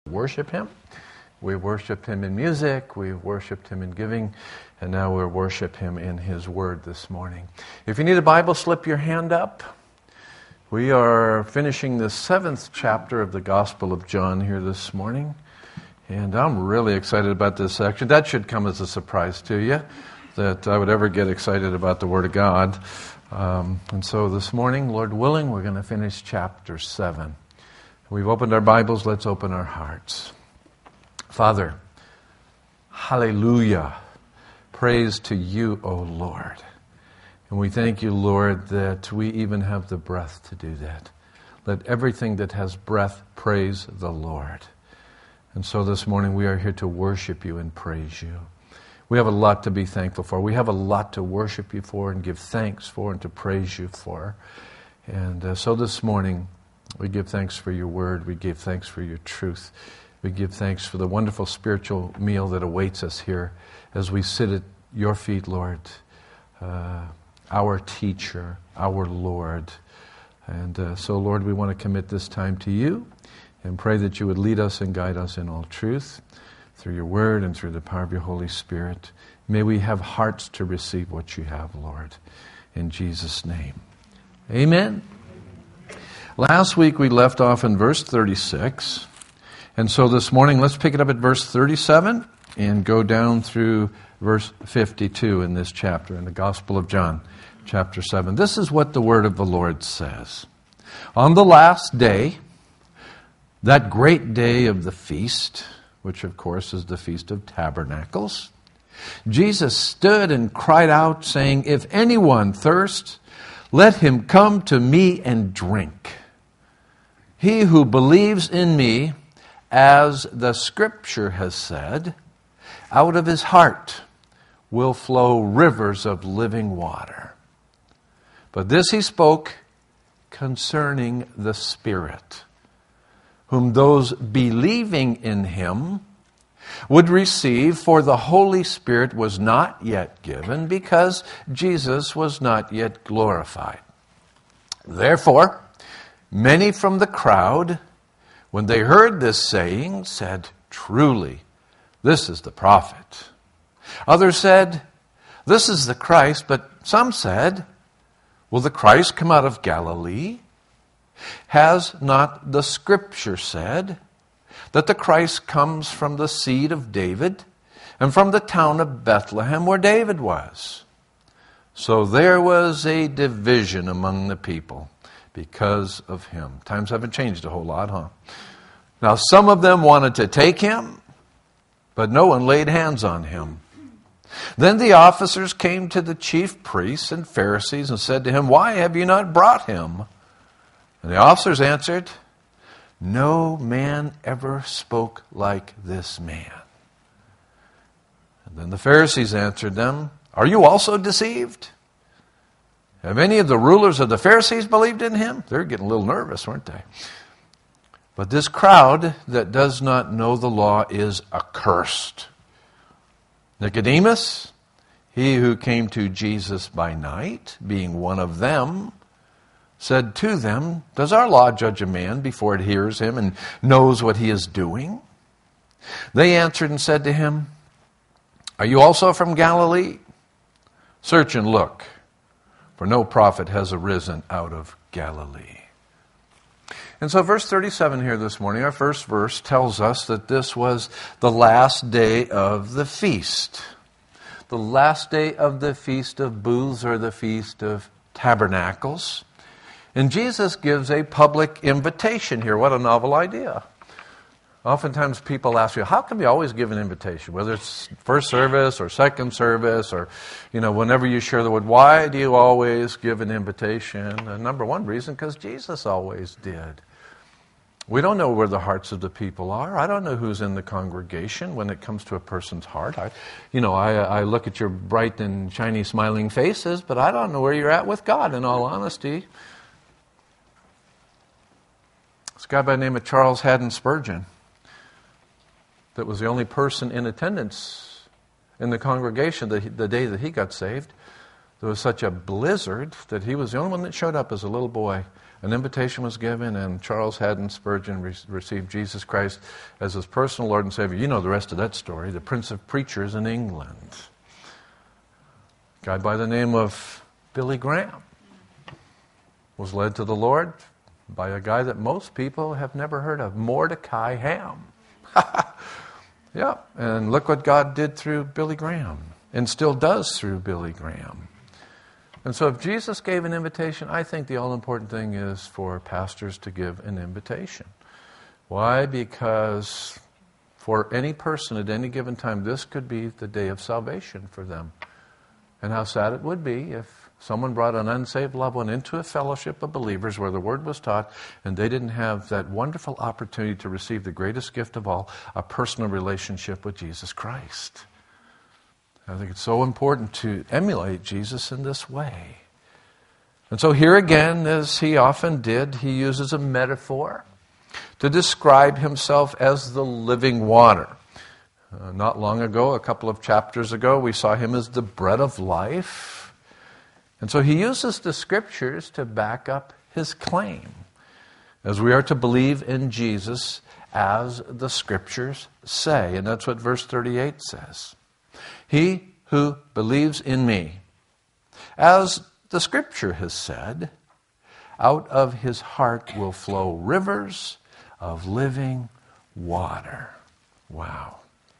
Worship Him. We worshiped Him in music, we worshiped Him in giving, and now we'll worship Him in His Word this morning. If you need a Bible, slip your hand up. We are finishing the 7th chapter of the Gospel of John here this morning, and I'm really excited about this section. That should come as a surprise to you, that I would ever get excited about the Word of God. And so this morning, Lord willing, we're going to finish chapter 7. We've opened our Bibles, let's open our hearts. Father, hallelujah, praise to you, O Lord. And we thank you, Lord, that we even have the breath to do that. Let everything that has breath praise the Lord. And so this morning we are here to worship you and praise you. We have a lot to be thankful for. We have a lot to worship you for and give thanks for and to praise you for. And so this morning, we give thanks for your word. We give thanks for your truth. We give thanks for the wonderful spiritual meal that awaits us here as we sit at your feet, Lord, our teacher, our Lord. And so, Lord, we want to commit this time to you and pray that you would lead us and guide us in all truth through your word and through the power of your Holy Spirit. May we have hearts to receive what you have, Lord. In Jesus' name. Amen. Last week we left off in verse 36, and so this morning let's pick it up at verse 37 and go down through verse 52 in this chapter, in the Gospel of John, chapter 7. This is what the word of the Lord says. On the last day, that great day of the feast, which of course is the Feast of Tabernacles, Jesus stood and cried out, saying, "If anyone thirsts, let him come to me and drink. He who believes in me, as the Scripture has said, out of his heart will flow rivers of living water." But this he spoke concerning the Spirit, whom those believing in him would receive, for the Holy Spirit was not yet given, because Jesus was not yet glorified. Therefore, many from the crowd, when they heard this saying, said, "Truly, this is the prophet." Others said, "This is the Christ," but some said, "Will the Christ come out of Galilee? Has not the Scripture said that the Christ comes from the seed of David and from the town of Bethlehem where David was?" So there was a division among the people because of him. Times haven't changed a whole lot, huh? Now some of them wanted to take him, but no one laid hands on him. Then the officers came to the chief priests and Pharisees and said to him, "Why have you not brought him?" And the officers answered, "No man ever spoke like this man." And then the Pharisees answered them, "Are you also deceived? Have any of the rulers of the Pharisees believed in him?" They're getting a little nervous, weren't they? "But this crowd that does not know the law is accursed." Nicodemus, he who came to Jesus by night, being one of them, said to them, "Does our law judge a man before it hears him and knows what he is doing?" They answered and said to him, "Are you also from Galilee? Search and look, for no prophet has arisen out of Galilee." And so verse 37 here this morning, our first verse, tells us that this was the last day of the feast. The last day of the Feast of Booths, or the Feast of Tabernacles. And Jesus gives a public invitation here. What a novel idea. Oftentimes people ask you, how come you always give an invitation? Whether it's first service or second service or, whenever you share the word, why do you always give an invitation? And number one reason, because Jesus always did. We don't know where the hearts of the people are. I don't know who's in the congregation when it comes to a person's heart. I look at your bright and shiny smiling faces, but I don't know where you're at with God, in all honesty. This guy by the name of Charles Haddon Spurgeon, that was the only person in attendance in the congregation the day that he got saved, There was such a blizzard that he was the only one that showed up as a little boy. An invitation was given, and Charles Haddon Spurgeon received Jesus Christ as his personal Lord and Savior. You know the rest of that story. The Prince of Preachers in England. A guy by the name of Billy Graham was led to the Lord by a guy that most people have never heard of, Mordecai Ham. Yeah, and look what God did through Billy Graham, and still does through Billy Graham. And so if Jesus gave an invitation, I think the all-important thing is for pastors to give an invitation. Why? Because for any person at any given time, this could be the day of salvation for them. And how sad it would be if someone brought an unsaved loved one into a fellowship of believers where the Word was taught, and they didn't have that wonderful opportunity to receive the greatest gift of all, a personal relationship with Jesus Christ. I think it's so important to emulate Jesus in this way. And so here again, as he often did, he uses a metaphor to describe himself as the living water. Not long ago, a couple of chapters ago, we saw him as the bread of life. And so he uses the Scriptures to back up his claim, as we are to believe in Jesus as the Scriptures say. And that's what verse 38 says. He who believes in me, as the Scripture has said, out of his heart will flow rivers of living water. Wow.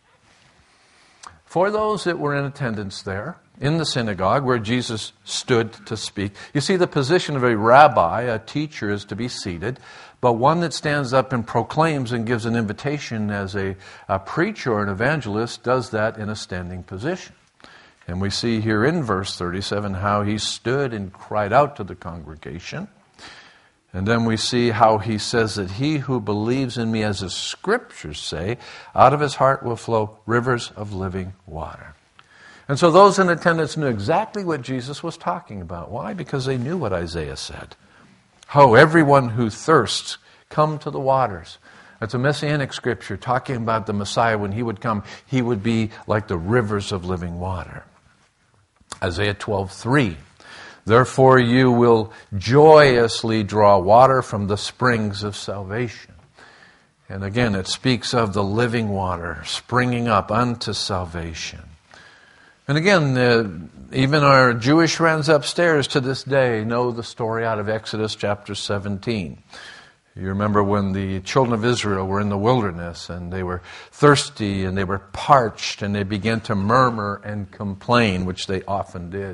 For those that were in attendance there, in the synagogue where Jesus stood to speak, you see the position of a rabbi, a teacher, is to be seated, but one that stands up and proclaims and gives an invitation as a preacher or an evangelist does that in a standing position. And we see here in verse 37 how he stood and cried out to the congregation. And then we see how he says that he who believes in me, as the Scriptures say, out of his heart will flow rivers of living water. And so those in attendance knew exactly what Jesus was talking about. Why? Because they knew what Isaiah said. Ho, everyone who thirsts, come to the waters. That's a messianic scripture talking about the Messiah. When he would come, he would be like the rivers of living water. Isaiah 12:3. Therefore you will joyously draw water from the springs of salvation. And again, it speaks of the living water springing up unto salvation. And again, even our Jewish friends upstairs to this day know the story out of Exodus chapter 17. You remember when the children of Israel were in the wilderness and they were thirsty and they were parched and they began to murmur and complain, which they often did.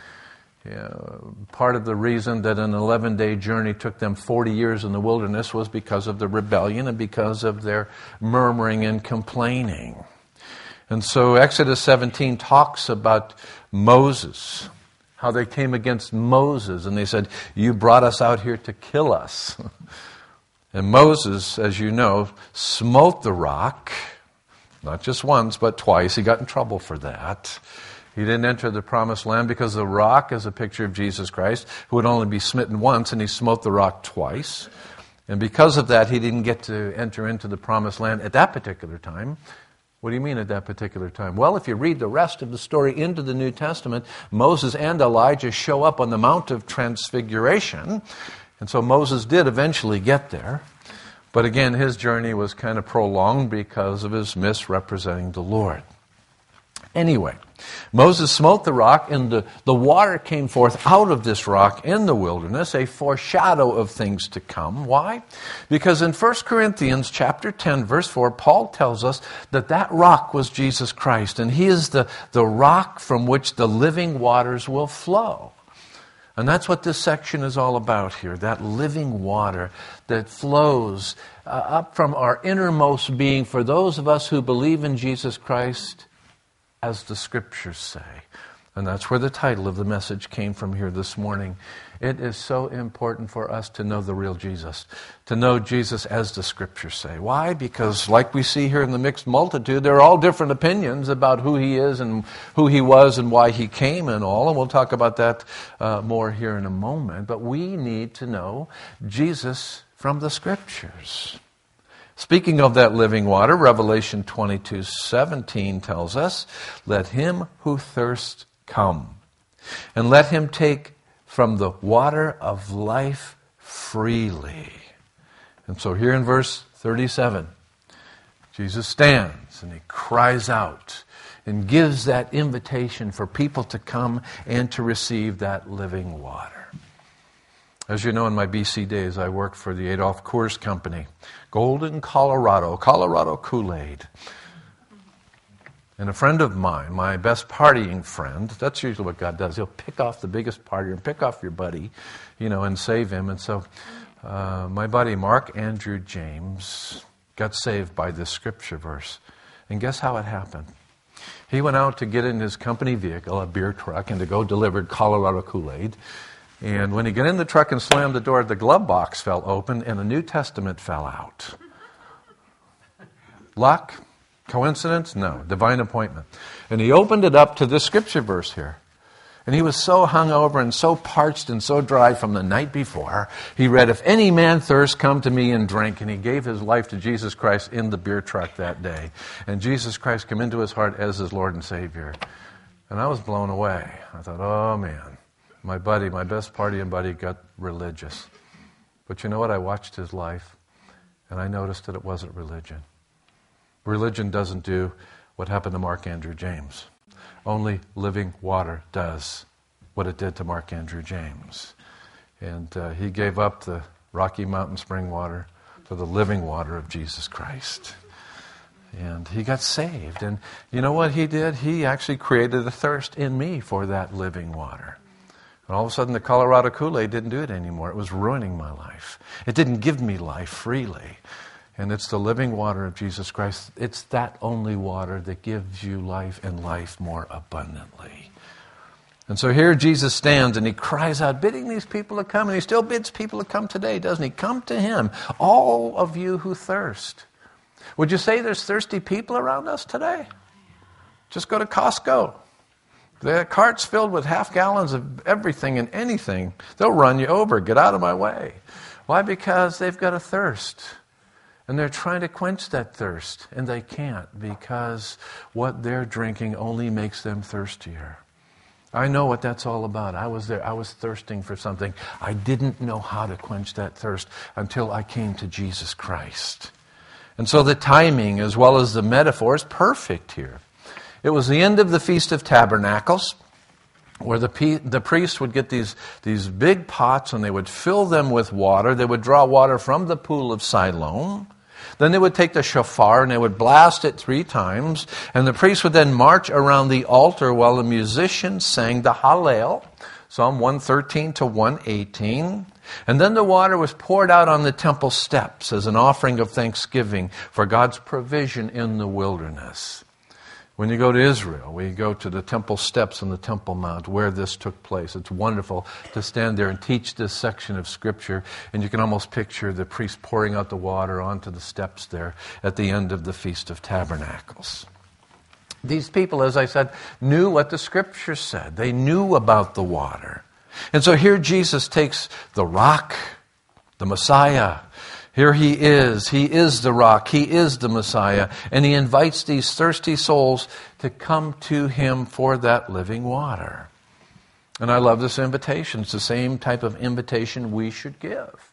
Part of the reason that an 11-day journey took them 40 years in the wilderness was because of the rebellion and because of their murmuring and complaining. And so Exodus 17 talks about Moses, how they came against Moses and they said, "You brought us out here to kill us." And Moses, as you know, smote the rock, not just once, but twice. He got in trouble for that. He didn't enter the promised land because the rock is a picture of Jesus Christ, who would only be smitten once, and he smote the rock twice. And because of that, he didn't get to enter into the promised land at that particular time. What do you mean at that particular time? Well, if you read the rest of the story into the New Testament, Moses and Elijah show up on the Mount of Transfiguration. And so Moses did eventually get there. But again, his journey was kind of prolonged because of his misrepresenting the Lord. Anyway, Moses smote the rock, and the water came forth out of this rock in the wilderness, a foreshadow of things to come. Why? Because in 1 Corinthians chapter 10, verse 4, Paul tells us that rock was Jesus Christ, and he is the rock from which the living waters will flow. And that's what this section is all about here, that living water that flows up from our innermost being for those of us who believe in Jesus Christ, as the Scriptures say. And that's where the title of the message came from here this morning. It is so important for us to know the real Jesus, to know Jesus as the Scriptures say. Why? Because like we see here in the mixed multitude, there are all different opinions about who he is and who he was and why he came and all. And we'll talk about that more here in a moment. But we need to know Jesus from the Scriptures. Speaking of that living water, Revelation 22:17 tells us, "Let him who thirsts come. And let him take from the water of life freely. And so here in verse 37, Jesus stands and he cries out and gives that invitation for people to come and to receive that living water. As you know, in my BC days, I worked for the Adolph Coors Company, Golden, Colorado Kool-Aid. And a friend of mine, my best partying friend, that's usually what God does. He'll pick off the biggest partier and pick off your buddy, and save him. And so my buddy Mark Andrew James got saved by this scripture verse. And guess how it happened? He went out to get in his company vehicle, a beer truck, and to go deliver Colorado Kool-Aid. And when he got in the truck and slammed the door, the glove box fell open and the New Testament fell out. Luck? Coincidence? No. Divine appointment. And he opened it up to this scripture verse here. And he was so hungover and so parched and so dry from the night before. He read, "If any man thirst, come to me and drink." And he gave his life to Jesus Christ in the beer truck that day. And Jesus Christ came into his heart as his Lord and Savior. And I was blown away. I thought, oh man, my best partying buddy got religious. But you know what? I watched his life and I noticed that it wasn't religion. Religion doesn't do what happened to Mark Andrew James. Only living water does what it did to Mark Andrew James. And he gave up the Rocky Mountain spring water for the living water of Jesus Christ. And he got saved. And you know what he did? He actually created a thirst in me for that living water. And all of a sudden the Colorado Kool-Aid didn't do it anymore. It was ruining my life. It didn't give me life freely. And it's the living water of Jesus Christ. It's that only water that gives you life and life more abundantly. And so here Jesus stands and he cries out, bidding these people to come. And he still bids people to come today, doesn't he? Come to him, all of you who thirst. Would you say there's thirsty people around us today? Just go to Costco. The cart's filled with half gallons of everything and anything. They'll run you over. Get out of my way. Why? Because they've got a thirst. And they're trying to quench that thirst, and they can't because what they're drinking only makes them thirstier. I know what that's all about. I was there. I was thirsting for something. I didn't know how to quench that thirst until I came to Jesus Christ. And so the timing as well as the metaphor is perfect here. It was the end of the Feast of Tabernacles, where the priests would get these big pots and they would fill them with water. They would draw water from the pool of Siloam. Then they would take the shofar and they would blast it 3 times. And the priest would then march around the altar while the musicians sang the Hallel, Psalm 113 to 118. And then the water was poured out on the temple steps as an offering of thanksgiving for God's provision in the wilderness. When you go to Israel, we go to the temple steps on the Temple Mount where this took place. It's wonderful to stand there and teach this section of Scripture, and you can almost picture the priest pouring out the water onto the steps there at the end of the Feast of Tabernacles. These people, as I said, knew what the Scripture said. They knew about the water. And so here Jesus takes the rock, the Messiah. Here he is the rock, he is the Messiah, and he invites these thirsty souls to come to him for that living water. And I love this invitation. It's the same type of invitation we should give.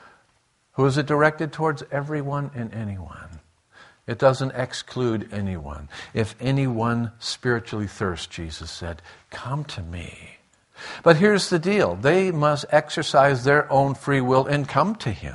Who is it directed towards? Everyone and anyone. It doesn't exclude anyone. If anyone spiritually thirsts, Jesus said, come to me. But here's the deal. They must exercise their own free will and come to him.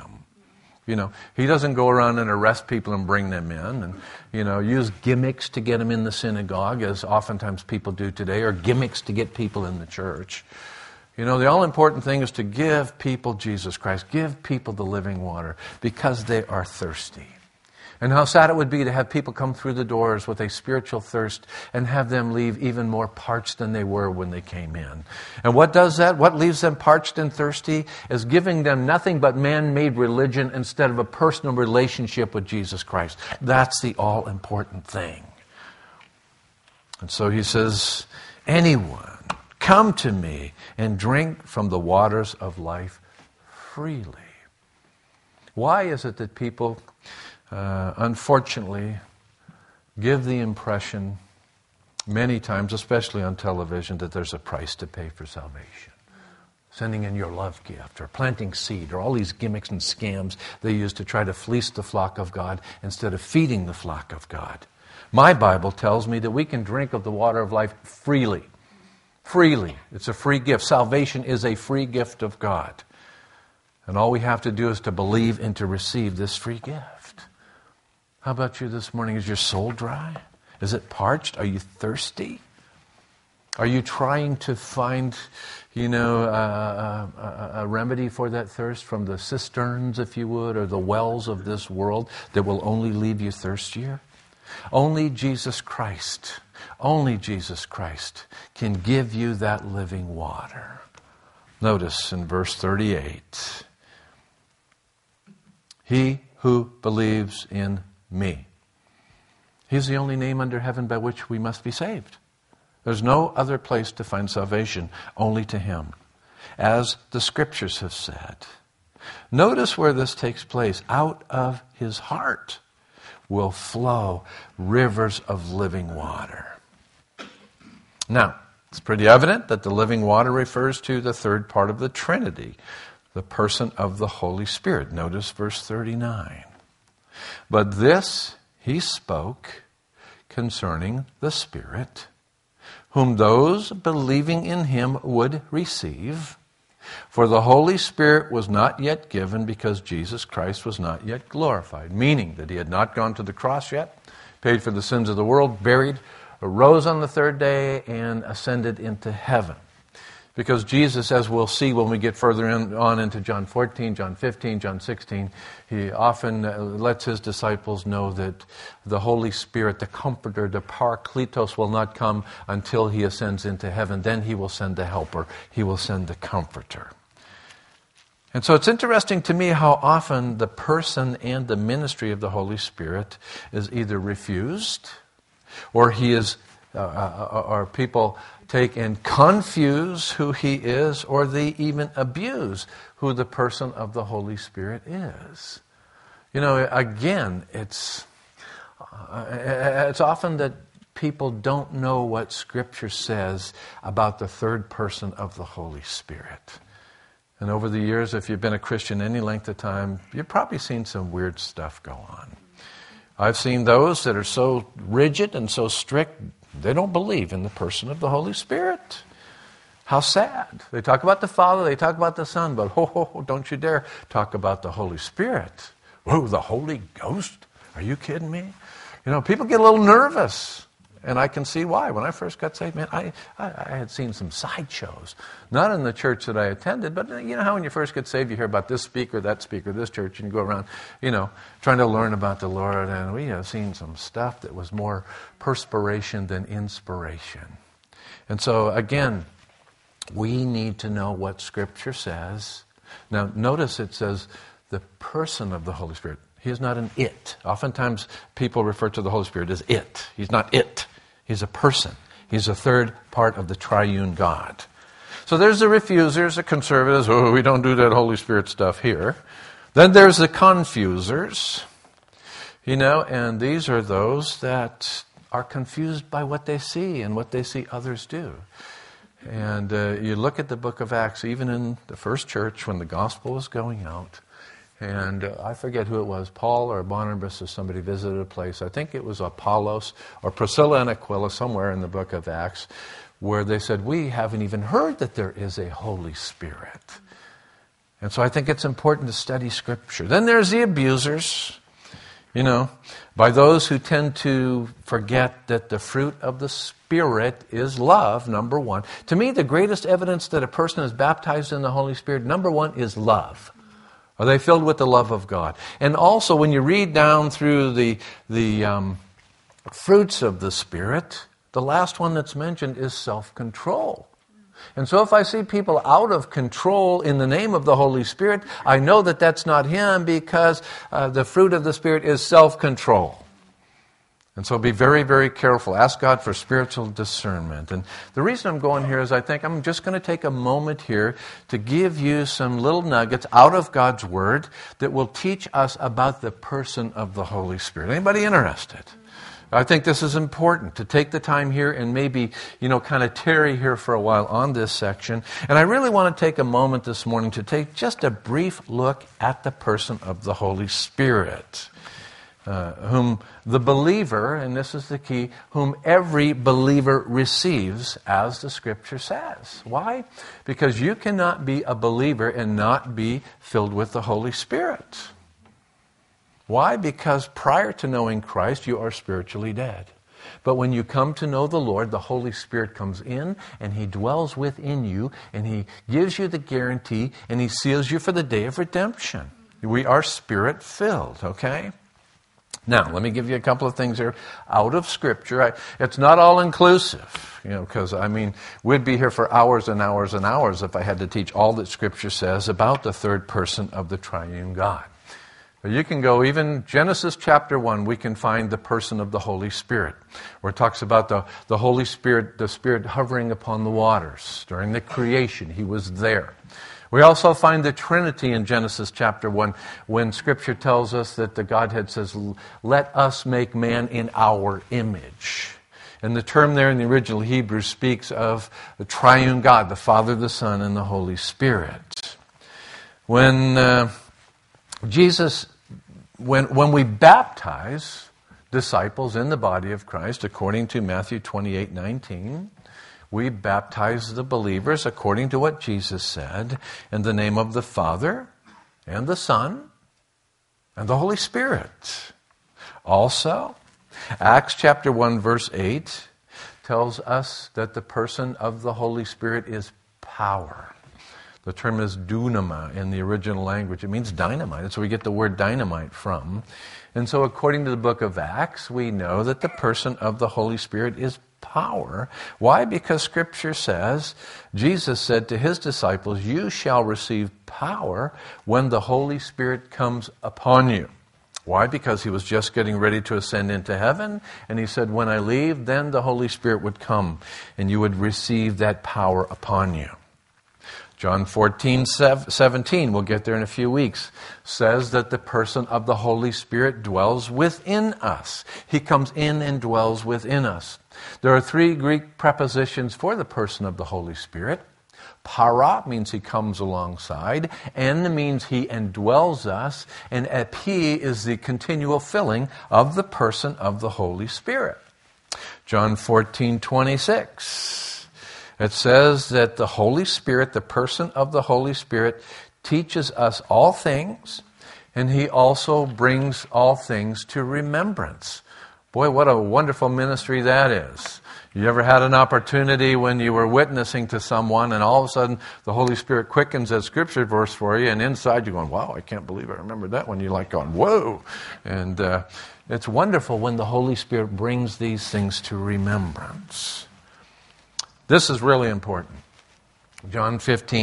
He doesn't go around and arrest people and bring them in and, use gimmicks to get them in the synagogue, as oftentimes people do today, or gimmicks to get people in the church. The all-important thing is to give people Jesus Christ, give people the living water, because they are thirsty. And how sad it would be to have people come through the doors with a spiritual thirst and have them leave even more parched than they were when they came in. And what does that? What leaves them parched and thirsty is giving them nothing but man-made religion instead of a personal relationship with Jesus Christ. That's the all-important thing. And so he says, anyone, come to me and drink from the waters of life freely. Why is it that people unfortunately give the impression many times, especially on television, that there's a price to pay for salvation. Sending in your love gift or planting seed or all these gimmicks and scams they use to try to fleece the flock of God instead of feeding the flock of God. My Bible tells me that we can drink of the water of life freely. Freely. It's a free gift. Salvation is a free gift of God. And all we have to do is to believe and to receive this free gift. How about you this morning? Is your soul dry? Is it parched? Are you thirsty? Are you trying to find, a remedy for that thirst from the cisterns, if you would, or the wells of this world that will only leave you thirstier? Only Jesus Christ can give you that living water. Notice in verse 38, he who believes in me. He's the only name under heaven by which we must be saved. There's no other place to find salvation, only to him, as the Scriptures have said. Notice where this takes place. Out of his heart will flow rivers of living water. Now, it's pretty evident that the living water refers to the third part of the Trinity, the person of the Holy Spirit. Notice verse 39. But this he spoke concerning the Spirit, whom those believing in him would receive. For the Holy Spirit was not yet given because Jesus Christ was not yet glorified. Meaning that he had not gone to the cross yet, paid for the sins of the world, buried, arose on the third day, and ascended into heaven. Because Jesus, as we'll see when we get further on into John 14, John 15, John 16, he often lets his disciples know that the Holy Spirit, the Comforter, the Parakletos, will not come until he ascends into heaven. Then he will send the Helper. He will send the Comforter. And so it's interesting to me how often the person and the ministry of the Holy Spirit is either refused, or he is, or people take and confuse who he is, or they even abuse who the person of the Holy Spirit is. Again, it's often that people don't know what Scripture says about the third person of the Holy Spirit. And over the years, if you've been a Christian any length of time, you've probably seen some weird stuff go on. I've seen those that are so rigid and so strict, they don't believe in the person of the Holy Spirit. How sad. They talk about the Father, they talk about the Son, but don't you dare talk about the Holy Spirit. Whoa, the Holy Ghost? Are you kidding me? People get a little nervous. And I can see why. When I first got saved, man, I had seen some sideshows. Not in the church that I attended, but you know how when you first get saved, you hear about this speaker, this church, and you go around, trying to learn about the Lord. And we have seen some stuff that was more perspiration than inspiration. And so, again, we need to know what Scripture says. Now, notice it says the person of the Holy Spirit. He is not an it. Oftentimes, people refer to the Holy Spirit as it. He's not it. He's a person. He's a third part of the triune God. So there's the refusers, the conservatives. Oh, we don't do that Holy Spirit stuff here. Then there's the confusers. And these are those that are confused by what they see and what they see others do. And you look at the book of Acts, even in the first church when the gospel was going out, and I forget who it was, Paul or Barnabas or somebody visited a place, I think it was Apollos or Priscilla and Aquila, somewhere in the book of Acts, where they said, we haven't even heard that there is a Holy Spirit. And so I think it's important to study Scripture. Then there's the abusers, by those who tend to forget that the fruit of the Spirit is love, number one. To me, the greatest evidence that a person is baptized in the Holy Spirit, number one, is love. Are they filled with the love of God? And also, when you read down through the fruits of the Spirit, the last one that's mentioned is self-control. And so if I see people out of control in the name of the Holy Spirit, I know that that's not him, because the fruit of the Spirit is self-control. And so be very, very careful. Ask God for spiritual discernment. And the reason I'm going here is I think I'm just going to take a moment here to give you some little nuggets out of God's Word that will teach us about the person of the Holy Spirit. Anybody interested? I think this is important to take the time here and maybe, kind of tarry here for a while on this section. And I really want to take a moment this morning to take just a brief look at the person of the Holy Spirit, whom the believer, and this is the key, whom every believer receives, as the Scripture says. Why? Because you cannot be a believer and not be filled with the Holy Spirit. Why? Because prior to knowing Christ, you are spiritually dead. But when you come to know the Lord, the Holy Spirit comes in and He dwells within you and He gives you the guarantee and He seals you for the day of redemption. We are Spirit-filled, okay? Now, let me give you a couple of things here out of Scripture. It's not all-inclusive, because, we'd be here for hours and hours and hours if I had to teach all that Scripture says about the third person of the triune God. You can go even Genesis chapter 1, we can find the person of the Holy Spirit, where it talks about the Holy Spirit, the Spirit hovering upon the waters. During the creation, He was there. We also find the Trinity in Genesis chapter 1, when Scripture tells us that the Godhead says, "Let us make man in our image." And the term there in the original Hebrew speaks of the triune God, the Father, the Son, and the Holy Spirit. When we baptize disciples in the body of Christ, according to Matthew 28:19, we baptize the believers according to what Jesus said, in the name of the Father and the Son and the Holy Spirit. Also, Acts chapter 1 verse 8 tells us that the person of the Holy Spirit is power. The term is dunama in the original language. It means dynamite. That's where we get the word dynamite from. And so according to the book of Acts, we know that the person of the Holy Spirit is power. Why? Because Scripture says, Jesus said to His disciples, "You shall receive power when the Holy Spirit comes upon you." Why? Because He was just getting ready to ascend into heaven. And He said, "When I leave, then the Holy Spirit would come and you would receive that power upon you." John 14:17, we'll get there in a few weeks, says that the person of the Holy Spirit dwells within us. He comes in and dwells within us. There are 3 Greek prepositions for the person of the Holy Spirit. Para means He comes alongside. En means He indwells us. And epi is the continual filling of the person of the Holy Spirit. John 14:26. It says that the Holy Spirit, the person of the Holy Spirit, teaches us all things, and He also brings all things to remembrance. Boy, what a wonderful ministry that is. You ever had an opportunity when you were witnessing to someone and all of a sudden the Holy Spirit quickens a scripture verse for you and inside you're going, "Wow, I can't believe I remembered that one." You're like going, "Whoa." And it's wonderful when the Holy Spirit brings these things to remembrance. This is really important. John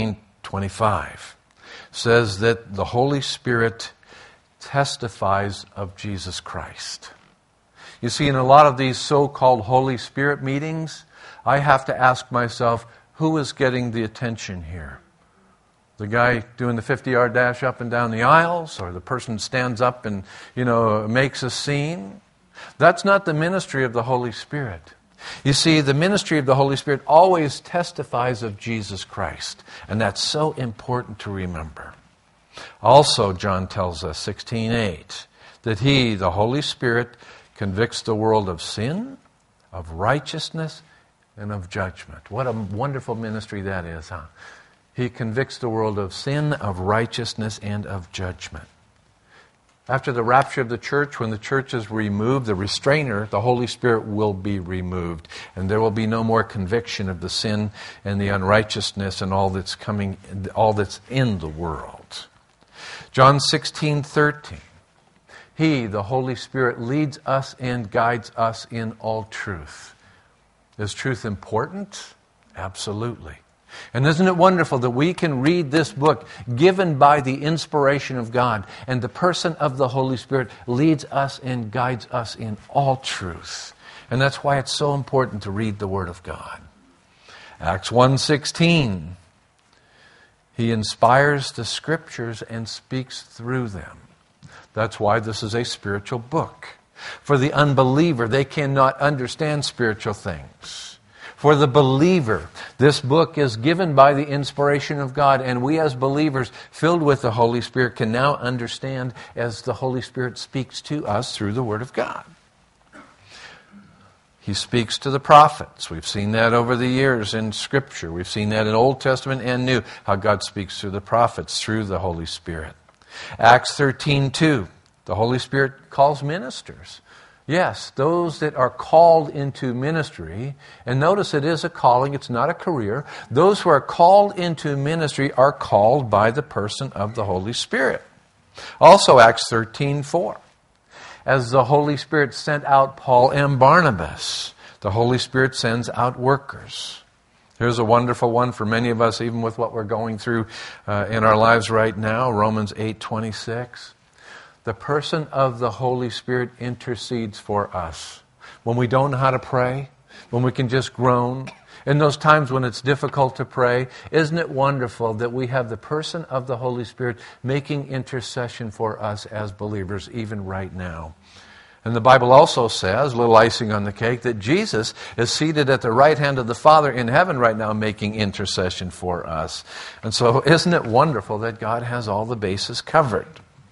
15:25 says that the Holy Spirit testifies of Jesus Christ. You see, in a lot of these so-called Holy Spirit meetings, I have to ask myself, who is getting the attention here? The guy doing the 50-yard dash up and down the aisles, or the person stands up and, makes a scene? That's not the ministry of the Holy Spirit. You see, the ministry of the Holy Spirit always testifies of Jesus Christ, and that's so important to remember. Also, John tells us, 16:8, that He, the Holy Spirit, convicts the world of sin, of righteousness, and of judgment. What a wonderful ministry that is, huh? He convicts the world of sin, of righteousness, and of judgment. After the rapture of the church, when the church is removed, the restrainer, the Holy Spirit, will be removed. And there will be no more conviction of the sin and the unrighteousness and all that's in the world. John 16:13. He, the Holy Spirit, leads us and guides us in all truth. Is truth important? Absolutely. And isn't it wonderful that we can read this book given by the inspiration of God, and the person of the Holy Spirit leads us and guides us in all truth. And that's why it's so important to read the Word of God. Acts 1:16. He inspires the Scriptures and speaks through them. That's why this is a spiritual book. For the unbeliever, they cannot understand spiritual things. For the believer, this book is given by the inspiration of God, and we as believers filled with the Holy Spirit can now understand as the Holy Spirit speaks to us through the Word of God. He speaks to the prophets. We've seen that over the years in Scripture. We've seen that in Old Testament and New, how God speaks through the prophets through the Holy Spirit. Acts 13:2, the Holy Spirit calls ministers. Yes, those that are called into ministry, and notice it is a calling, it's not a career. Those who are called into ministry are called by the person of the Holy Spirit. Also Acts 13:4. As the Holy Spirit sent out Paul and Barnabas, the Holy Spirit sends out workers. Here's a wonderful one for many of us, even with what we're going through in our lives right now, Romans 8:26. The person of the Holy Spirit intercedes for us. When we don't know how to pray, when we can just groan, in those times when it's difficult to pray, isn't it wonderful that we have the person of the Holy Spirit making intercession for us as believers, even right now? And the Bible also says, a little icing on the cake, that Jesus is seated at the right hand of the Father in heaven right now making intercession for us. And so isn't it wonderful that God has all the bases covered?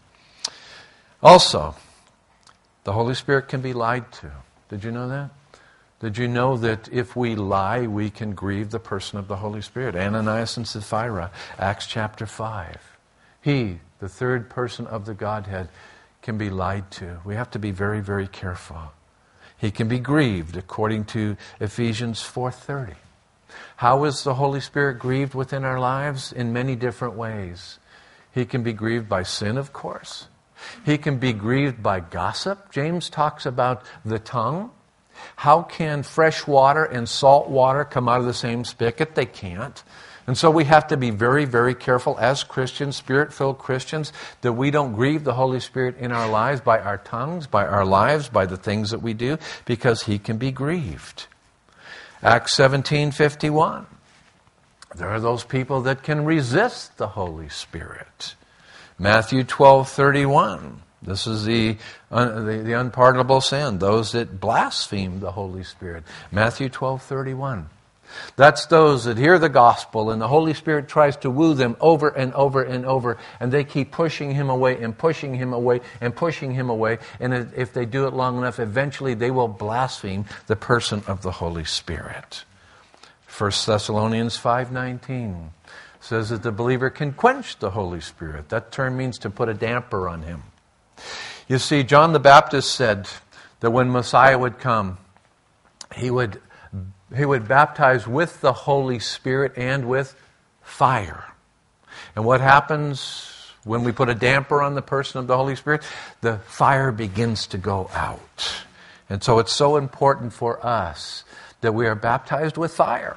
Also, the Holy Spirit can be lied to. Did you know that? Did you know that if we lie, we can grieve the person of the Holy Spirit? Ananias and Sapphira, Acts chapter 5. He, the third person of the Godhead, can be lied to. We have to be very, very careful. He can be grieved, according to Ephesians 4:30. How is the Holy Spirit grieved within our lives? In many different ways. He can be grieved by sin, of course. He can be grieved by gossip. James talks about the tongue. How can fresh water and salt water come out of the same spigot? They can't. And so we have to be very, very careful as Christians, Spirit-filled Christians, that we don't grieve the Holy Spirit in our lives by our tongues, by our lives, by the things that we do, because He can be grieved. Acts 17:51. There are those people that can resist the Holy Spirit. Matthew 12:31. This is the unpardonable sin, those that blaspheme the Holy Spirit. Matthew 12:31. That's those that hear the gospel and the Holy Spirit tries to woo them over and over and over, and they keep pushing Him away and pushing Him away and pushing Him away. And if they do it long enough, eventually they will blaspheme the person of the Holy Spirit. 1 Thessalonians 5:19 says that the believer can quench the Holy Spirit. That term means to put a damper on Him. You see, John the Baptist said that when Messiah would come, He would baptize with the Holy Spirit and with fire. And what happens when we put a damper on the person of the Holy Spirit? The fire begins to go out. And so it's so important for us that we are baptized with fire.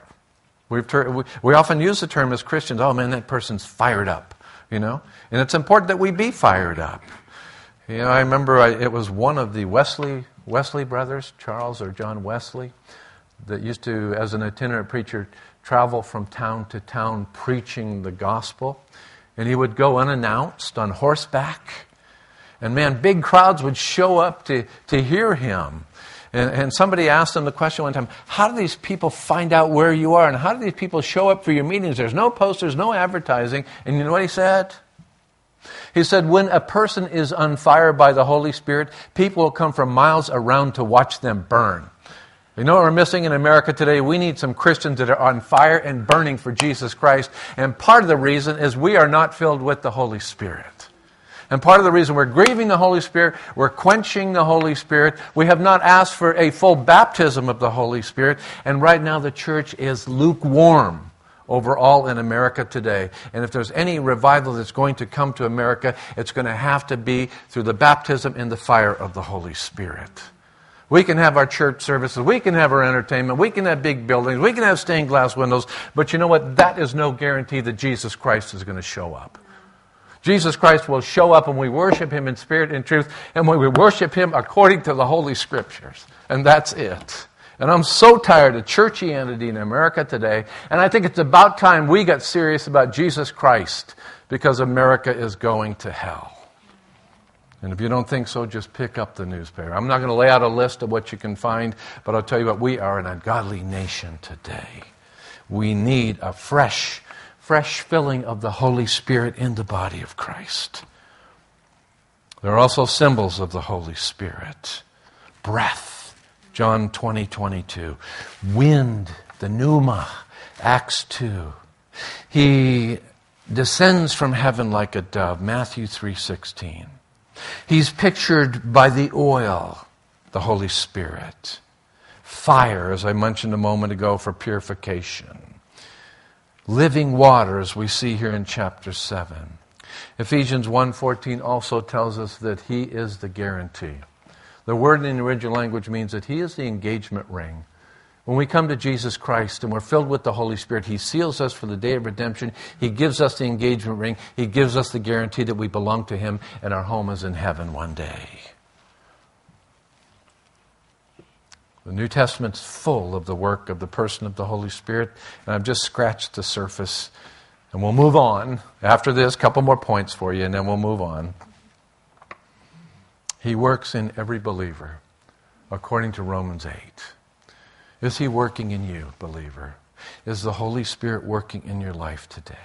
We often use the term as Christians, oh man, that person's fired up, you know. And it's important that we be fired up. You know, I remember it was one of the Wesley brothers, Charles or John Wesley, that used to, as an itinerant preacher, travel from town to town preaching the gospel. And he would go unannounced on horseback. And man, big crowds would show up to hear him. And somebody asked him the question one time, how do these people find out where you are? And how do these people show up for your meetings? There's no posters, no advertising. And you know what he said? He said, when a person is on fire by the Holy Spirit, people will come from miles around to watch them burn. You know what we're missing in America today? We need some Christians that are on fire and burning for Jesus Christ. And part of the reason is we are not filled with the Holy Spirit. And part of the reason we're grieving the Holy Spirit, we're quenching the Holy Spirit, we have not asked for a full baptism of the Holy Spirit, and right now the church is lukewarm overall in America today. And if there's any revival that's going to come to America, it's going to have to be through the baptism in the fire of the Holy Spirit. We can have our church services, we can have our entertainment, we can have big buildings, we can have stained glass windows, but you know what? That is no guarantee that Jesus Christ is going to show up. Jesus Christ will show up when we worship Him in spirit and truth, and when we worship Him according to the Holy Scriptures. And that's it. And I'm so tired of churchianity in America today, and I think it's about time we got serious about Jesus Christ, because America is going to hell. And if you don't think so, just pick up the newspaper. I'm not going to lay out a list of what you can find, but I'll tell you what, we are an ungodly nation today. We need a fresh filling of the Holy Spirit in the body of Christ. There are also symbols of the Holy Spirit. Breath, John 20:22. Wind, the pneuma, Acts 2. He descends from heaven like a dove, Matthew 3:16. He's pictured by the oil, the Holy Spirit. Fire, as I mentioned a moment ago, for purification. Living water, as we see here in chapter 7. Ephesians 1:14 also tells us that He is the guarantee. The word in the original language means that He is the engagement ring. When we come to Jesus Christ and we're filled with the Holy Spirit, He seals us for the day of redemption. He gives us the engagement ring. He gives us the guarantee that we belong to Him and our home is in heaven one day. The New Testament's full of the work of the person of the Holy Spirit, and I've just scratched the surface. And we'll move on. After this, a couple more points for you, and then we'll move on. He works in every believer, according to Romans 8. Is He working in you, believer? Is the Holy Spirit working in your life today?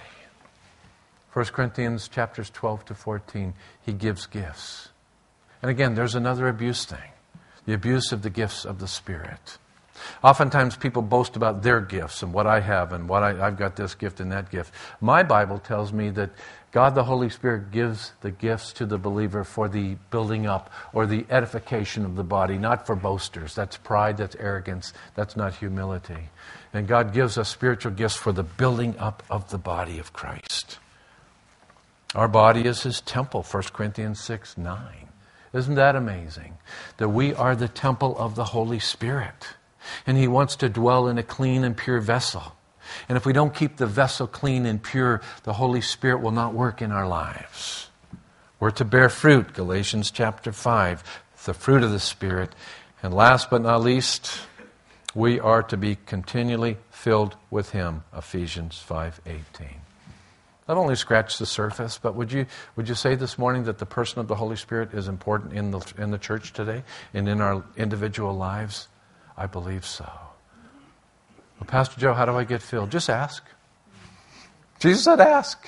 1 Corinthians chapters 12-14, He gives gifts. And again, there's another abuse thing. The abuse of the gifts of the Spirit. Oftentimes people boast about their gifts and what I have and what I've got this gift and that gift. My Bible tells me that God the Holy Spirit gives the gifts to the believer for the building up or the edification of the body, not for boasters. That's pride, that's arrogance, that's not humility. And God gives us spiritual gifts for the building up of the body of Christ. Our body is His temple, 1 Corinthians 6:9. Isn't that amazing? That we are the temple of the Holy Spirit. And He wants to dwell in a clean and pure vessel. And if we don't keep the vessel clean and pure, the Holy Spirit will not work in our lives. We're to bear fruit, Galatians chapter 5, the fruit of the Spirit. And last but not least, we are to be continually filled with Him, Ephesians 5:18. I've only scratched the surface, but would you say this morning that the person of the Holy Spirit is important in the church today and in our individual lives? I believe so. Well, Pastor Joe, how do I get filled? Just ask. Jesus said ask.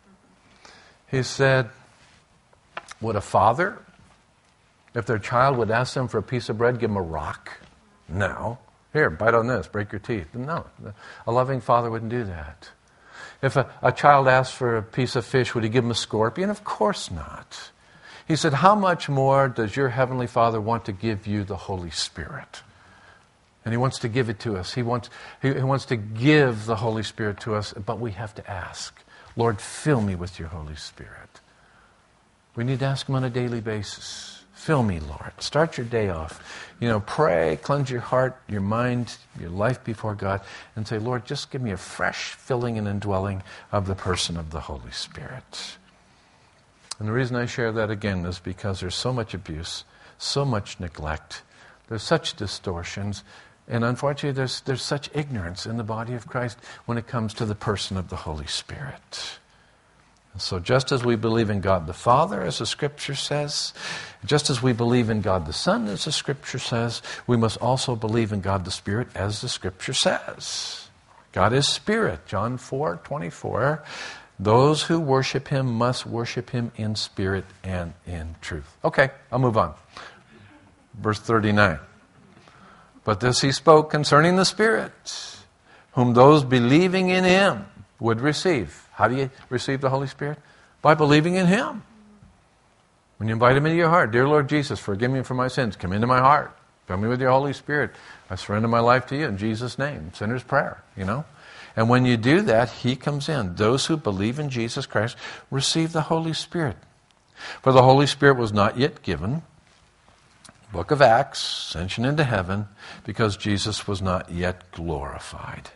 He said, would a father, if their child would ask them for a piece of bread, give them a rock? No. Here, bite on this, break your teeth. No. A loving father wouldn't do that. If a child asked for a piece of fish, would He give them a scorpion? Of course not. He said, how much more does your Heavenly Father want to give you the Holy Spirit? And He wants to give it to us. He wants to give the Holy Spirit to us, but we have to ask, Lord, fill me with your Holy Spirit. We need to ask Him on a daily basis. Fill me, Lord. Start your day off. Pray, cleanse your heart, your mind, your life before God, and say, Lord, just give me a fresh filling and indwelling of the person of the Holy Spirit. And the reason I share that again is because there's so much abuse, so much neglect, there's such distortions, and unfortunately there's such ignorance in the body of Christ when it comes to the person of the Holy Spirit. And so just as we believe in God the Father, as the Scripture says, just as we believe in God the Son, as the Scripture says, we must also believe in God the Spirit, as the Scripture says. God is Spirit, John 4:24. Those who worship Him must worship Him in spirit and in truth. Okay, I'll move on. Verse 39. But this He spoke concerning the Spirit, whom those believing in Him would receive. How do you receive the Holy Spirit? By believing in Him. When you invite Him into your heart, dear Lord Jesus, forgive me for my sins. Come into my heart. Fill me with your Holy Spirit. I surrender my life to you in Jesus' name. Sinner's prayer, And when you do that, He comes in. Those who believe in Jesus Christ receive the Holy Spirit. For the Holy Spirit was not yet given. Book of Acts, ascension into heaven, because Jesus was not yet glorified.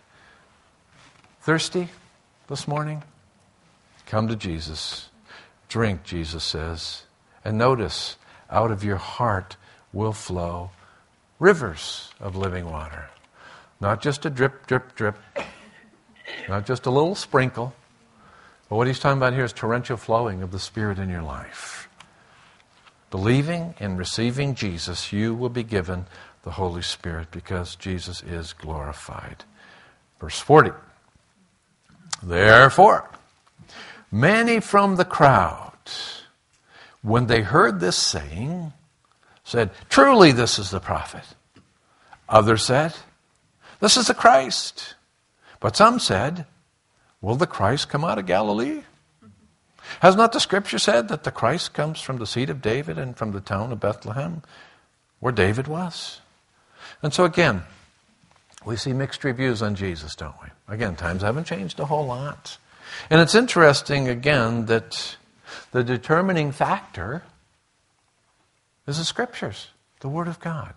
Thirsty this morning? Come to Jesus. Drink, Jesus says. And notice, out of your heart will flow rivers of living water. Not just a drip, drip, drip. Not just a little sprinkle. But what He's talking about here is torrential flowing of the Spirit in your life. believing and receiving Jesus, you will be given the Holy Spirit because Jesus is glorified. Verse 40. Therefore, many from the crowd, when they heard this saying, said, truly this is the prophet. Others said, this is the Christ. But some said, will the Christ come out of Galilee? Has not the Scripture said that the Christ comes from the seed of David and from the town of Bethlehem, where David was? And so again, we see mixed reviews on Jesus, don't we? Again, times haven't changed a whole lot. And it's interesting, again, that the determining factor is the Scriptures, the Word of God.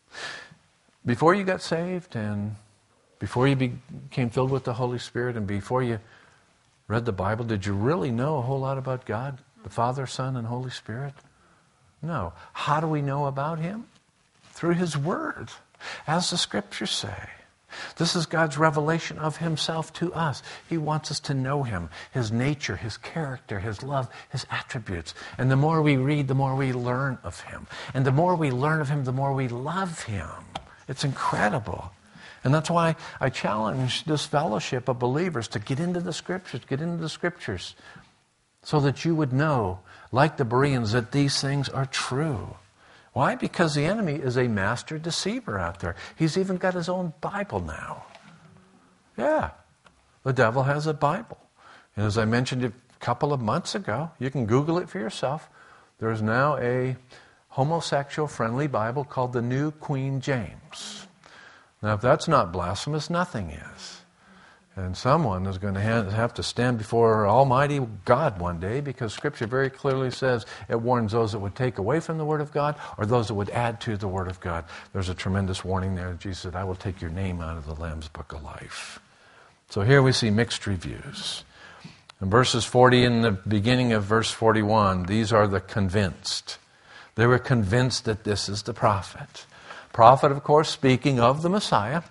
Before you got saved and before you became filled with the Holy Spirit and before you read the Bible, did you really know a whole lot about God, the Father, Son, and Holy Spirit? No. How do we know about Him? Through His Word, as the Scriptures say. This is God's revelation of Himself to us. He wants us to know Him, His nature, His character, His love, His attributes. And the more we read, the more we learn of Him. And the more we learn of Him, the more we love Him. It's incredible. And that's why I challenge this fellowship of believers to get into the Scriptures, so that you would know, like the Bereans, that these things are true. Why? Because the enemy is a master deceiver out there. He's even got his own Bible now. Yeah, the devil has a Bible. And as I mentioned a couple of months ago, you can Google it for yourself. There's now a homosexual-friendly Bible called the New Queen James. Now, if that's not blasphemous, nothing is. And someone is going to have to stand before Almighty God one day, because Scripture very clearly says it warns those that would take away from the Word of God or those that would add to the Word of God. There's a tremendous warning there. Jesus said, I will take your name out of the Lamb's Book of Life. So here we see mixed reviews. In verses 40 and the beginning of verse 41, these are the convinced. They were convinced that this is the prophet. Prophet, of course, speaking of the Messiah.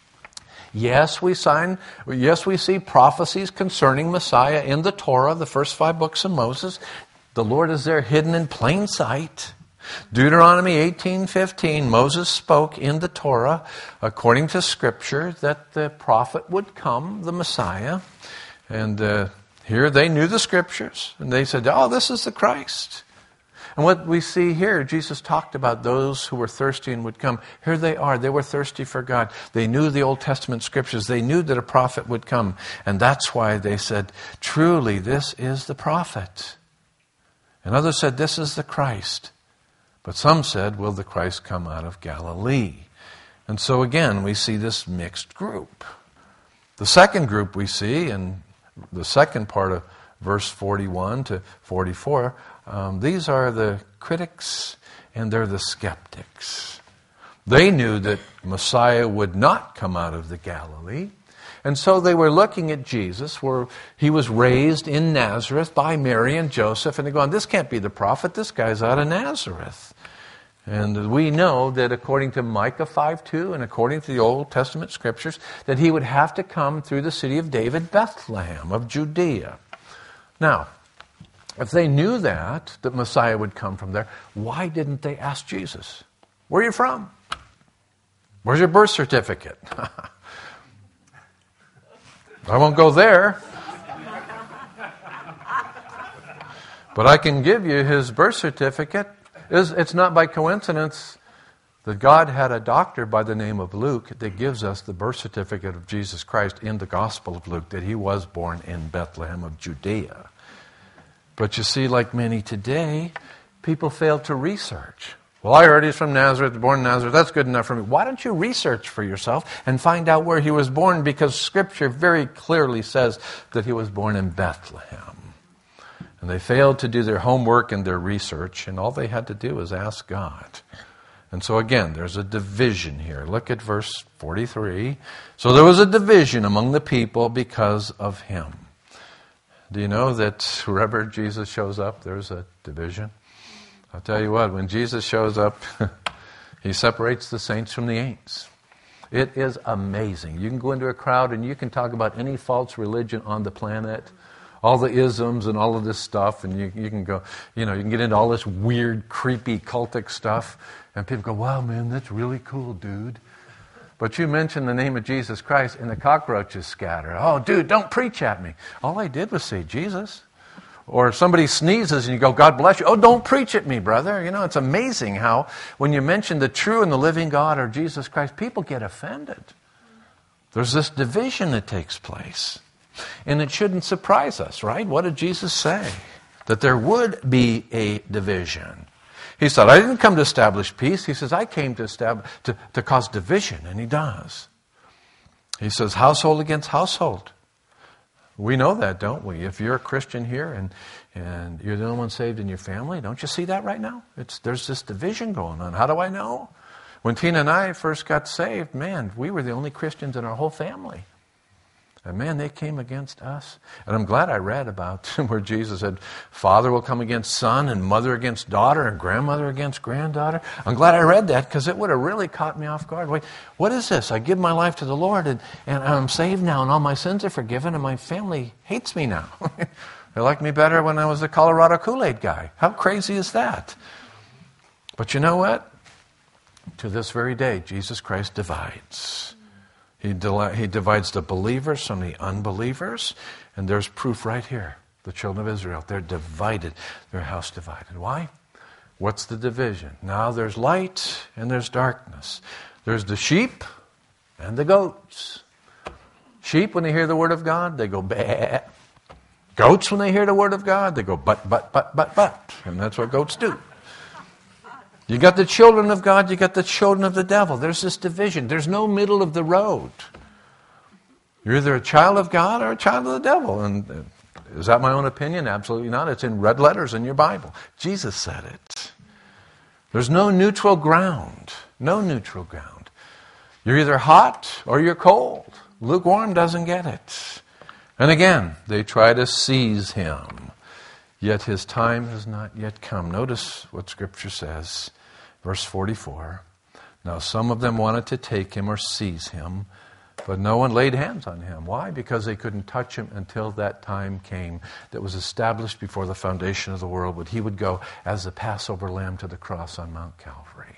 Yes, we see prophecies concerning Messiah in the Torah, the first 5 books of Moses. The Lord is there hidden in plain sight. Deuteronomy 18:15, Moses spoke in the Torah, according to Scripture, that the prophet would come, the Messiah. And here they knew the Scriptures, and they said, oh, this is the Christ. And what we see here, Jesus talked about those who were thirsty and would come. Here they are. They were thirsty for God. They knew the Old Testament Scriptures. They knew that a prophet would come. And that's why they said, truly, this is the prophet. And others said, this is the Christ. But some said, will the Christ come out of Galilee? And so again, we see this mixed group. The second group we see in the second part of verse 41 to 44, these are the critics and they're the skeptics. They knew that Messiah would not come out of the Galilee. And so they were looking at Jesus, where he was raised in Nazareth by Mary and Joseph, and they're going, this can't be the prophet, this guy's out of Nazareth. And we know that according to Micah 5:2 and according to the Old Testament Scriptures, that he would have to come through the city of David, Bethlehem of Judea. Now, if they knew that Messiah would come from there, why didn't they ask Jesus, where are you from? Where's your birth certificate? I won't go there. But I can give you his birth certificate. It's not by coincidence that God had a doctor by the name of Luke that gives us the birth certificate of Jesus Christ in the Gospel of Luke, that he was born in Bethlehem of Judea. But you see, like many today, people fail to research. Well, I heard he's from Nazareth, born in Nazareth. That's good enough for me. Why don't you research for yourself and find out where he was born? Because Scripture very clearly says that he was born in Bethlehem. And they failed to do their homework and their research, and all they had to do was ask God. And so again, there's a division here. Look at verse 43. So there was a division among the people because of him. Do you know that wherever Jesus shows up, there's a division? I'll tell you what, when Jesus shows up, he separates the saints from the ain'ts. It is amazing. You can go into a crowd and you can talk about any false religion on the planet. all the isms and all of this stuff, and you can go, you can get into all this weird, creepy, cultic stuff, and people go, wow, man, that's really cool, dude. But you mention the name of Jesus Christ, and the cockroaches scatter. Oh, dude, don't preach at me. All I did was say Jesus. Or somebody sneezes and you go, God bless you. Oh, don't preach at me, brother. It's amazing how when you mention the true and the living God or Jesus Christ, people get offended. There's this division that takes place. And it shouldn't surprise us, right? What did Jesus say? That there would be a division. He said, I didn't come to establish peace. He says, I came to cause division. And he does. He says, household against household. We know that, don't we? If you're a Christian here and you're the only one saved in your family, don't you see that right now? There's this division going on. How do I know? When Tina and I first got saved, man, we were the only Christians in our whole family. And man, they came against us. And I'm glad I read about where Jesus said, father will come against son, and mother against daughter, and grandmother against granddaughter. I'm glad I read that, because it would have really caught me off guard. Wait, what is this? I give my life to the Lord, and I'm saved now, and all my sins are forgiven, and my family hates me now. They liked me better when I was the Colorado Kool-Aid guy. How crazy is that? But you know what? To this very day, Jesus Christ divides. He divides the believers from the unbelievers. And there's proof right here. The children of Israel, they're divided. Their house divided. Why? What's the division? Now there's light and there's darkness. There's the sheep and the goats. Sheep, when they hear the word of God, they go, bah. Goats, when they hear the word of God, they go, but. And that's what goats do. You got the children of God, you got the children of the devil. There's this division. There's no middle of the road. You're either a child of God or a child of the devil. And is that my own opinion? Absolutely not. It's in red letters in your Bible. Jesus said it. There's no neutral ground. No neutral ground. You're either hot or you're cold. Lukewarm doesn't get it. And again, they try to seize him. Yet his time has not yet come. Notice what Scripture says. Verse 44, now some of them wanted to take him or seize him, but no one laid hands on him. Why? Because they couldn't touch him until that time came that was established before the foundation of the world, when he would go as the Passover lamb to the cross on Mount Calvary.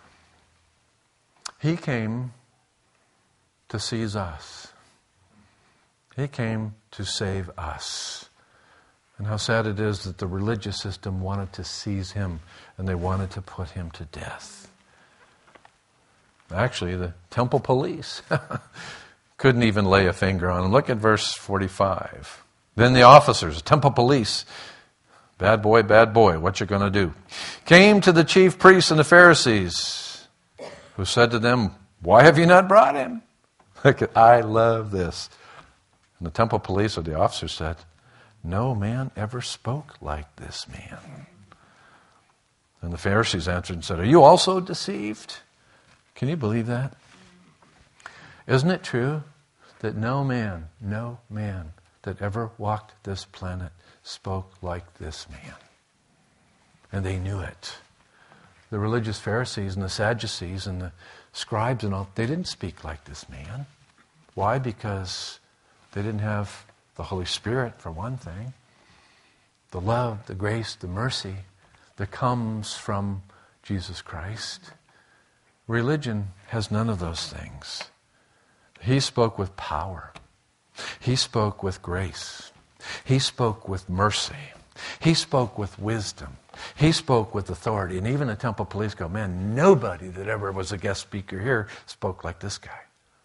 He came to seize us. He came to save us. And how sad it is that the religious system wanted to seize him and they wanted to put him to death. Actually, the temple police couldn't even lay a finger on him. Look at verse 45. Then the officers, temple police, bad boy, what you going to do? Came to the chief priests and the Pharisees, who said to them, why have you not brought him? I love this. And the temple police or the officers said, no man ever spoke like this man. And the Pharisees answered and said, are you also deceived? Can you believe that? Isn't it true that no man that ever walked this planet spoke like this man? And they knew it. The religious Pharisees and the Sadducees and the scribes and all, they didn't speak like this man. Why? Because they didn't have the Holy Spirit, for one thing. The love, the grace, the mercy that comes from Jesus Christ. Religion has none of those things. He spoke with power. He spoke with grace. He spoke with mercy. He spoke with wisdom. He spoke with authority. And even the temple police go, man, nobody that ever was a guest speaker here spoke like this guy.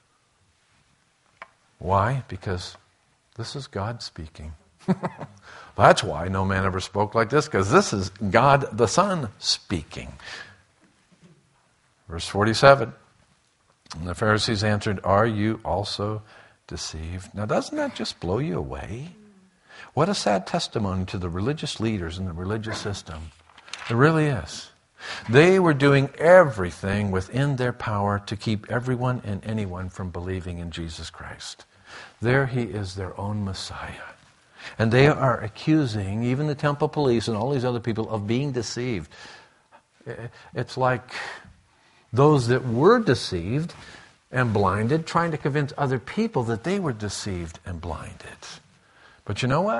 Why? Because this is God speaking. That's why no man ever spoke like this, because this is God the Son speaking. Verse 47. And the Pharisees answered, are you also deceived? Now, doesn't that just blow you away? What a sad testimony to the religious leaders in the religious system. It really is. They were doing everything within their power to keep everyone and anyone from believing in Jesus Christ. There he is, their own Messiah. And they are accusing even the temple police and all these other people of being deceived. It's like those that were deceived and blinded trying to convince other people that they were deceived and blinded. But you know what?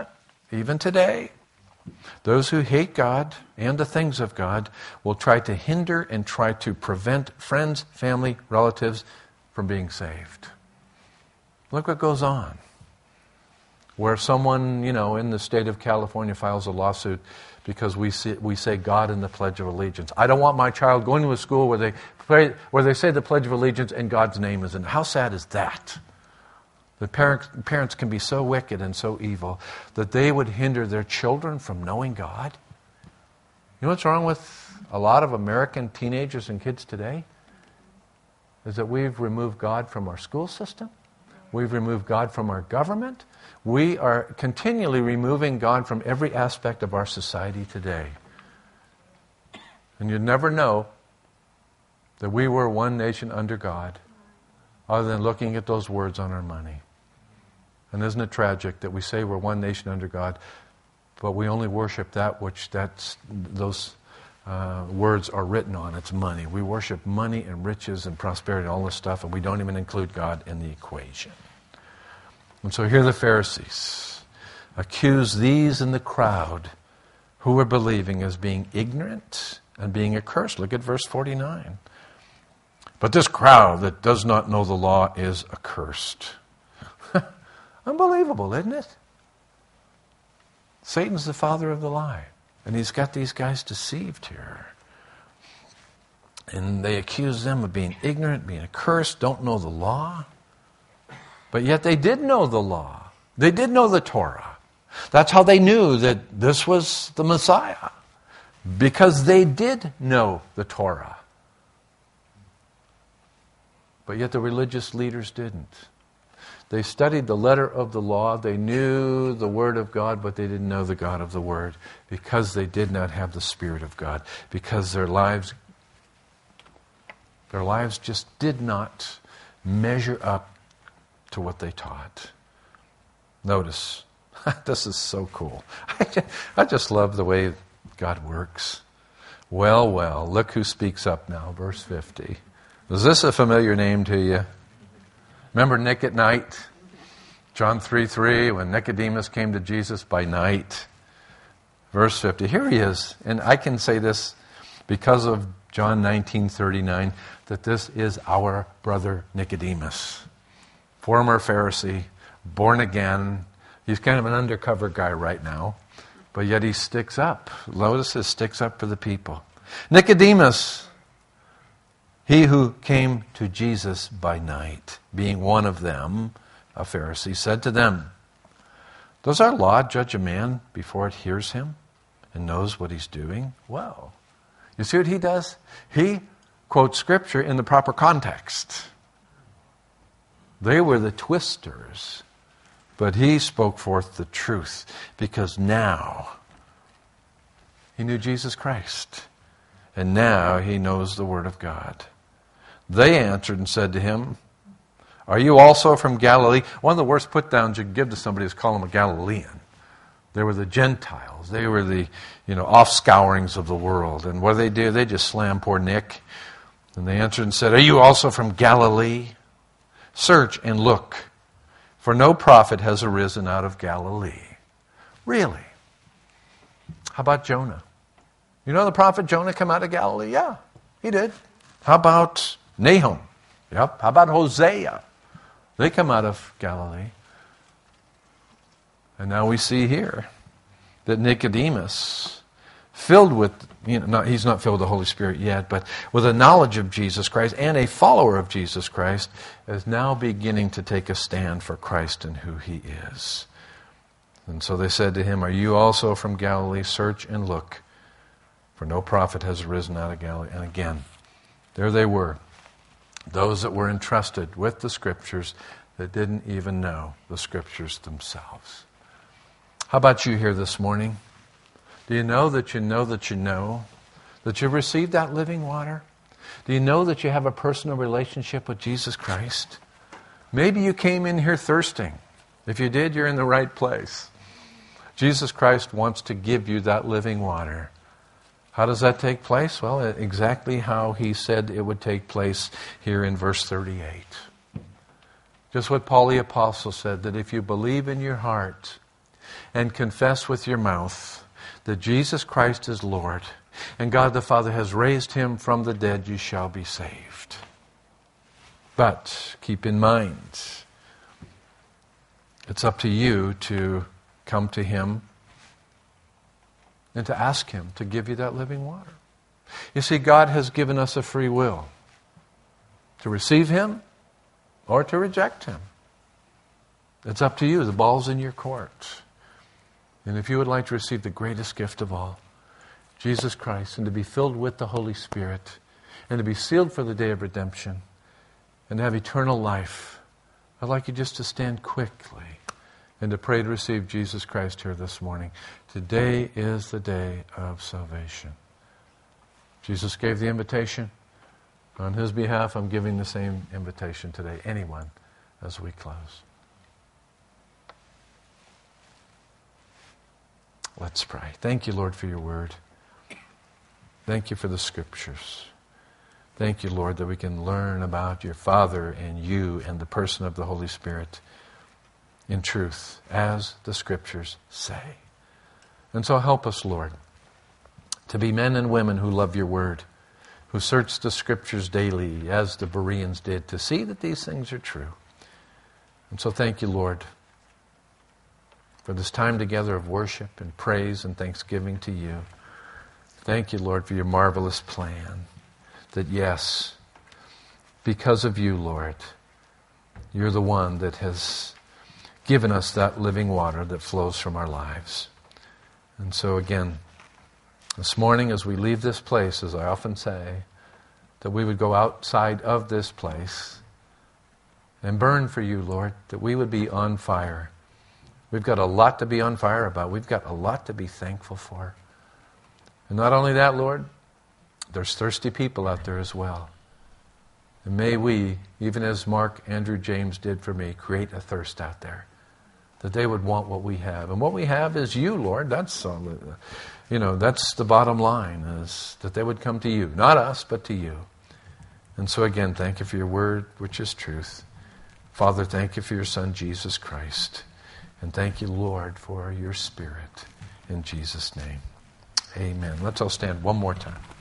even today, those who hate God and the things of God will try to hinder and try to prevent friends, family, relatives from being saved. Look what goes on. Where someone, in the state of California files a lawsuit because we say God in the Pledge of Allegiance. I don't want my child going to a school where they say the Pledge of Allegiance and God's name is in it. How sad is that? The parents can be so wicked and so evil that they would hinder their children from knowing God. You know what's wrong with a lot of American teenagers and kids today? Is that we've removed God from our school system. We've removed God from our government. We are continually removing God from every aspect of our society today. And you'd never know that we were one nation under God other than looking at those words on our money. And isn't it tragic that we say we're one nation under God, but we only worship that which those words are written on. It's money. We worship money and riches and prosperity and all this stuff, and we don't even include God in the equation. And so here the Pharisees accuse these in the crowd who were believing as being ignorant and being accursed. Look at verse 49. But this crowd that does not know the law is accursed. Unbelievable, isn't it? Satan's the father of the lie. And he's got these guys deceived here. And they accuse them of being ignorant, being accursed, don't know the law. But yet they did know the law. They did know the Torah. That's how they knew that this was the Messiah. Because they did know the Torah. But yet the religious leaders didn't. They studied the letter of the law. They knew the Word of God, but they didn't know the God of the Word because they did not have the Spirit of God. Because their lives just did not measure up to what they taught. Notice, this is so cool. I just love the way God works. Well, look who speaks up now, verse 50. Is this a familiar name to you? Remember Nick at night? John 3:3, when Nicodemus came to Jesus by night. Verse 50. Here he is. And I can say this because of John 19:39, that this is our brother Nicodemus. Former Pharisee, born again. He's kind of an undercover guy right now. But yet he sticks up. Notice he sticks up for the people. Nicodemus, he who came to Jesus by night, being one of them, a Pharisee, said to them, does our law judge a man before it hears him and knows what he's doing? Well, you see what he does? He quotes Scripture in the proper context. They were the twisters, but he spoke forth the truth because now he knew Jesus Christ, and now he knows the Word of God. They answered and said to him, are you also from Galilee? One of the worst put-downs you could give to somebody is call them a Galilean. They were the Gentiles. They were the offscourings of the world. And what do? They just slam poor Nick. And they answered and said, are you also from Galilee? Search and look, for no prophet has arisen out of Galilee. Really? How about Jonah? You know the prophet Jonah come out of Galilee? Yeah, he did. How about Nahum? Yep. How about Hosea? They come out of Galilee. And now we see here that Nicodemus, filled with, he's not filled with the Holy Spirit yet, but with a knowledge of Jesus Christ and a follower of Jesus Christ, is now beginning to take a stand for Christ and who he is. And so they said to him, are you also from Galilee? Search and look, for no prophet has arisen out of Galilee. And again, there they were, those that were entrusted with the Scriptures that didn't even know the Scriptures themselves. How about you here this morning? Do you know that you know that you know that you've received that living water? Do you know that you have a personal relationship with Jesus Christ? Maybe you came in here thirsting. If you did, you're in the right place. Jesus Christ wants to give you that living water. How does that take place? Well, exactly how he said it would take place here in verse 38. Just what Paul the Apostle said, that if you believe in your heart and confess with your mouth that Jesus Christ is Lord, and God the Father has raised him from the dead, you shall be saved. But keep in mind, it's up to you to come to him and to ask him to give you that living water. You see, God has given us a free will to receive him or to reject him. It's up to you. The ball's in your court. And if you would like to receive the greatest gift of all, Jesus Christ, and to be filled with the Holy Spirit, and to be sealed for the day of redemption, and to have eternal life, I'd like you just to stand quickly and to pray to receive Jesus Christ here this morning. Today is the day of salvation. Jesus gave the invitation. On his behalf, I'm giving the same invitation today. Anyone, as we close. Let's pray. Thank you, Lord, for your word. Thank you for the scriptures. Thank you, Lord, that we can learn about your Father and you and the person of the Holy Spirit in truth, as the scriptures say. And so help us, Lord, to be men and women who love your word, who search the scriptures daily, as the Bereans did, to see that these things are true. And so thank you, Lord, for this time together of worship and praise and thanksgiving to you. Thank you, Lord, for your marvelous plan. That yes, because of you, Lord, you're the one that has given us that living water that flows from our lives. And so again, this morning as we leave this place, as I often say, that we would go outside of this place and burn for you, Lord, that we would be on fire. We've got a lot to be on fire about. We've got a lot to be thankful for. And not only that, Lord, there's thirsty people out there as well. And may we, even as Mark, Andrew, James did for me, create a thirst out there. That they would want what we have. And what we have is you, Lord. That's that's the bottom line, is that they would come to you. Not us, but to you. And so again, thank you for your word, which is truth. Father, thank you for your Son, Jesus Christ. And thank you, Lord, for your Spirit. In Jesus' name. Amen. Let's all stand one more time.